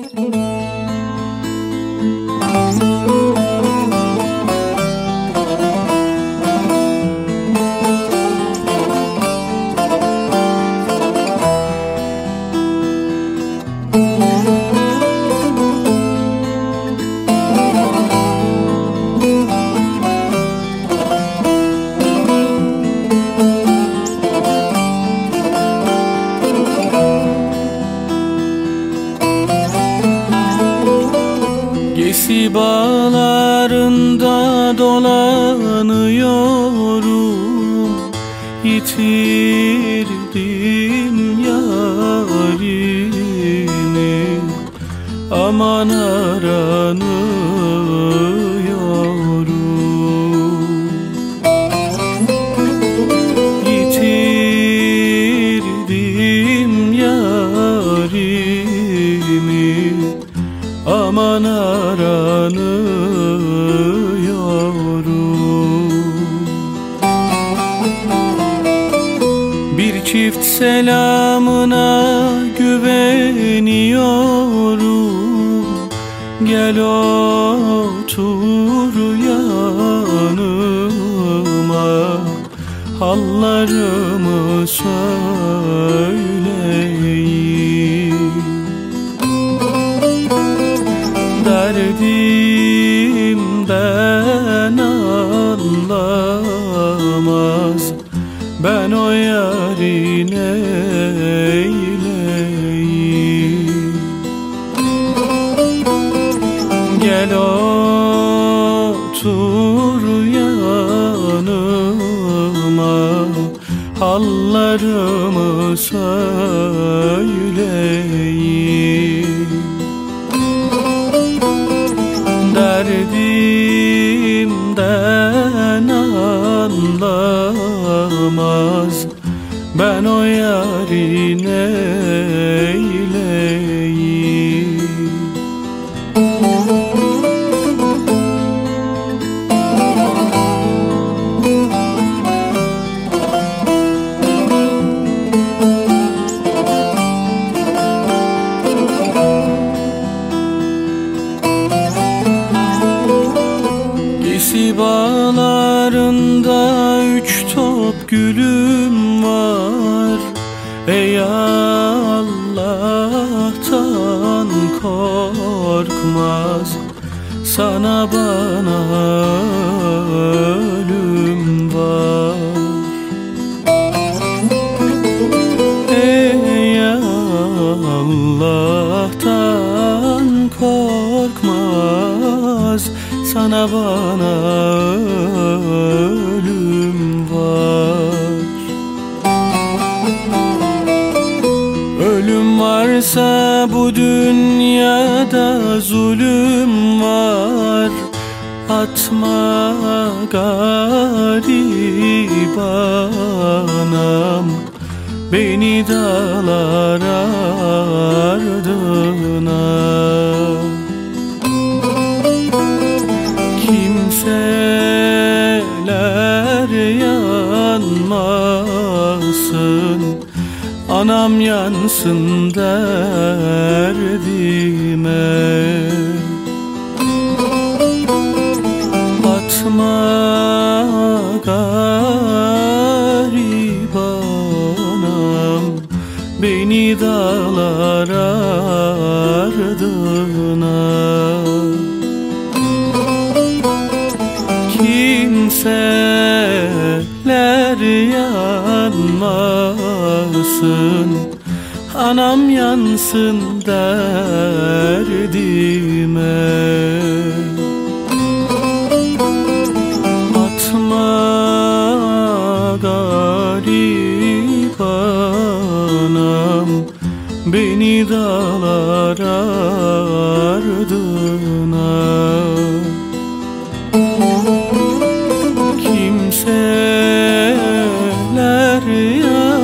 Gesi bağlarında dolanıyorum, yitirdim yarimi, aman aranıyorum. Yitirdim yarimi, aman aranıyorum. Bir çift selamına güveniyorum, gel otur yanıma, hallarımı söyleyeyim. Derdimden anlamaz, ben o yarın eyleyim. Gel otur yanıma, hallarımı söyleyeyim. Derdimden anlamaz, ben o yarın eyleyim. Gesi bağlarında 3 top gülüm var, ey Allah'tan korkmaz, sana bana ölüm var. Ey Allah'tan korkmaz, sana bana ölüm var. Ölüm varsa bu dünyada zulüm var, atma garip anam beni dağlar ardına. Kimseler yanmasın, anam yansın derdime. Atma garip anam beni dağlar ardına. Kimseler yanmasın, anam yansın derdime. Atma garip anam beni dağlar ardına. Kimseler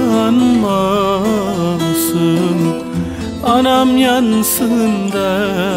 yanmasın, anam yansın der.